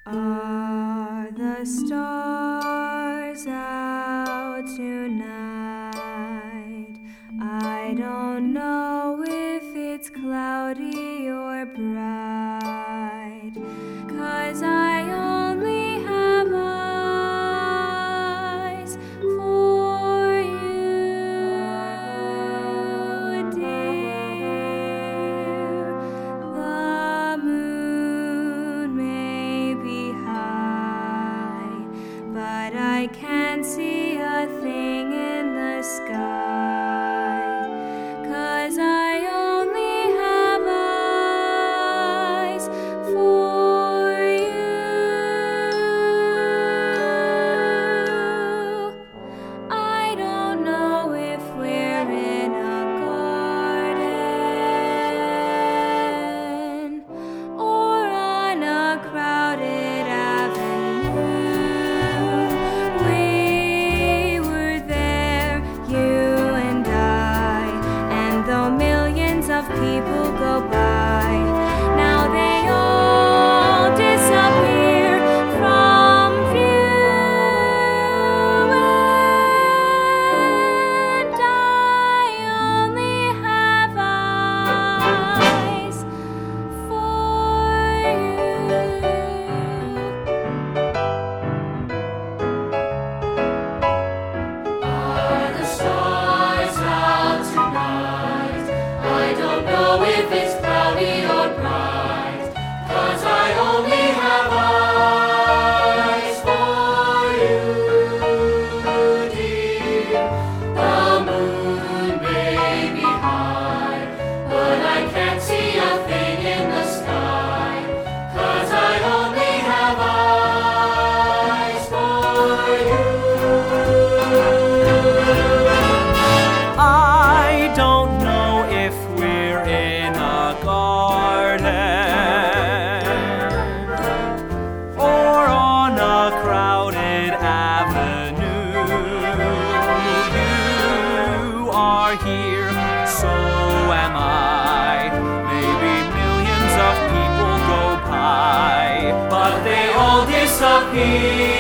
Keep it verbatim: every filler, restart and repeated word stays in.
Are the stars out tonight? I don't know if it's cloudy or bright, 'cause I only have eyes for you, dear. The moon may be high, but I can't see a thing in the sky, 'cause I only have eyes for you. I don't know if we're in a garden or on a crowded avenue. We were there, you and I, and though millions of people go by, now they all disappear from view, and I only have eyes for you. Are the stars out tonight? I don't know if it's cloudy or bright, 'cause I only have eyes for you, dear. The moon may be high, but I can't see a thing in the sky, 'cause I only have eyes for you. I don't know if we're in a garden or on a crowded avenue. You are here, so am I. Maybe millions of people go by, but they all disappear.